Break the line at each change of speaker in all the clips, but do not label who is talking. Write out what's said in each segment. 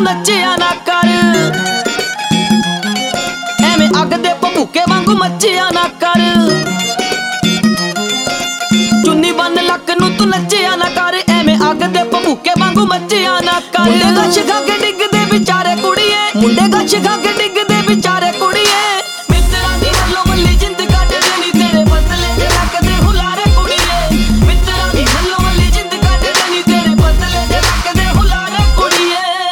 ਨੱਚਿਆ ਨਾ ਕਰ, ਐਵੇਂ ਅੱਗ ਦੇ ਭੁੱਕੇ ਵਾਂਗੂ ਮੱਚਿਆ ਨਾ ਕਰ। ਚੁੰਨੀ ਬੰਨ ਲੱਕ ਨੂੰ ਤੂੰ ਨੱਚਿਆ ਨਾ ਕਰ, ਐਵੇਂ ਅੱਗ ਦੇ ਭੁੱਕੇ ਵਾਂਗੂ ਮੱਚਿਆ ਨਾ ਕਰ। ਮੁੰਡੇ ਗੱਛ ਖਾ ਕੇ ਡਿੱਗਦੇ ਵਿਚਾਰੇ ਕੁੜੀਏ, ਮੁੰਡੇ ਗੱਛ ਖਾ ਕੇ ਡਿੱਗਦੇ ਵਿਚਾਰੇ ਕੁੜੀਏ। ਮਿੱਤਰਾਂ ਦੀ ਮੱਲੋ ਮੱਲੀ ਜਿੰਦ ਕੱਟਦੇ ਨੀ ਤੇਰੇ ਪਤਲੇ ਜਿਹੇ ਲੱਕ ਦੇ ਹੁਲਾਰੇ ਕੁੜੀਏ। ਮਿੱਤਰਾਂ ਦੀ ਮੱਲੋ ਮੱਲੀ ਜਿੰਦ ਕੱਟਦੇ ਨੀ ਤੇਰੇ ਪਤਲੇ ਜਿਹੇ ਲੱਕ ਦੇ ਹੁਲਾਰੇ ਕੁੜੀਏ।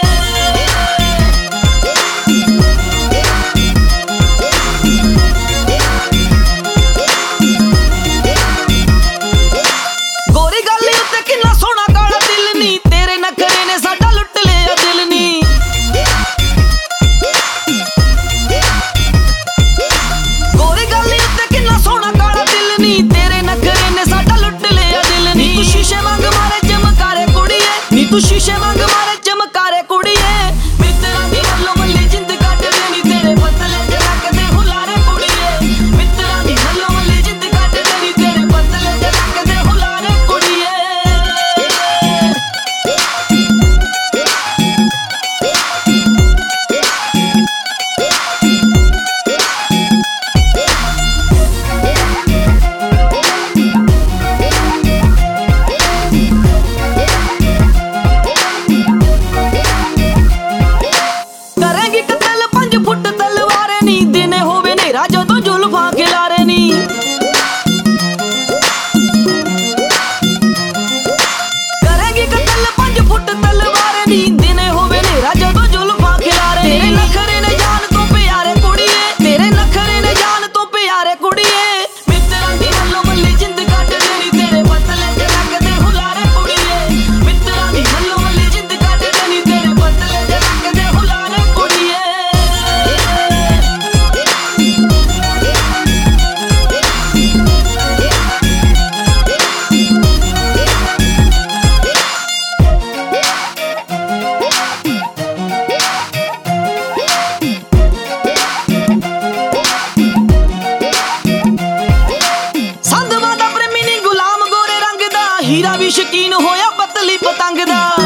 ਗੋਰੀ ਗੱਲ ਉੱਤੇ ਕਿੰਨਾ ਸੋਹਣਾ ਕਾਲਾ ਦਿਲ ਨੀ, ਤੇਰੇ ਨਖਰੇ ਨੇ ਸਾਡਾ ਲੁੱਟ ਲਿਆ ਦਿਲ ਨੀ। ਗੋਰੀ ਗੱਲ ਉੱਤੇ ਕਿੰਨਾ ਸੋਹਣਾ ਕਾਲਾ ਦਿਲ ਨੀ, ਤੇਰੇ ਨਖਰੇ ਨੇ ਸਾਡਾ ਲੁੱਟ ਲਿਆ ਦਿਲ ਨੀ। ਤੂੰ ਸ਼ੀਸ਼ੇ ਵਾਂਗ ਮਾਰੇ ਚਮਕਾਰੇ ਕੁੜੀਏ, ਨੀ ਤੂੰ ਸ਼ੀਸ਼ੇ ਵਾਂਗ ਮਾਰੇ ਚਮਕਾਰੇ ਕੁੜੀਏ। ਮਿੱਤਰਾਂ ਦੀ ਮੱਲੋ ਮੱਲੀ ਜਿੰਦ ਕੱਟਦੇ ਨੀ ਤੇਰੇ ਪਤਲੇ ਜਿਹੇ ਲੱਕ ਦੇ ਹੁਲਾਰੇ ਕੁੜੀਏ। ਮਿੱਤਰਾਂ ਦੀ ਮੱਲੋ ਮੱਲੀ ਜਿੰਦ ਕੱਟਦੇ ਨੀ ਤੇਰੇ ਪਤਲੇ ਜਿਹੇ ਲੱਕ ਦੇ ਹੁਲਾਰੇ ਕੁੜੀਏ। ਕਰੇਂਗੀ ਕਤਲ 5 ਫੁੱਟ ਤਲਵਾਰੇ ਨੀ, ਦਿਨੇ ਹੋਵੇ ਨੇਰਾ ਜਦੋਂ ਜ਼ੁਲਫਾਂ ਖਿਲਾਰੇ ਨੀ। ਕਰੇਂਗੀ ਕਤਲ 5 ਫੁੱਟ ਤਲਵਾਰੇ ਨੀ, ਦਿਨੇ ਹੋਵੇ ਨੇਰਾ ਜਦੋਂ ਜ਼ੁਲਫਾਂ ਖਿਲਾਰੇ ਨੀ। ਤੇਰੇ ਨਖਰੇ ਨੇ ਜਾਨ ਤੋਂ ਪਿਆਰੇ ਕੁੜੀਏ, ਤੇਰੇ ਨਖਰੇ ਨੇ ਜਾਨ ਤੋਂ ਪਿਆਰੇ ਕੁੜੀਏ। ਮਿੱਤਰਾਂ ਦੀ ਮੱਲੋ ਮੱਲੀ ਜਿੰਦ ਕੱਟਦੇ ਨੀ ਤੇਰੇ ਪਤਲੇ ਜਿਹੇ ਲੱਕ ਦੇ ਹੁਲਾਰੇ ਕੁੜੀਏ। ਮਿੱਤਰਾਂ ਦੀ ਮੱਲੋ ਮੱਲੀ ਜਿੰਦ ਕੱਟਦੇ ਨੀ ਤੇਰੇ ਪਤਲੇ ਜਿਹੇ ਲੱਕ ਦੇ ਹੁਲਾਰੇ ਕੁੜੀਏ। ਸੰਧਵਾਂ ਦਾ ਪ੍ਰੇਮੀ ਨੀ ਗੁਲਾਮ ਗੋਰੇ ਰੰਗ ਦਾ, ਹੀਰਾ ਵੀ ਸ਼ਕੀਨ ਹੋਇਆ ਪਤਲੀ ਪਤੰਗ ਦਾ।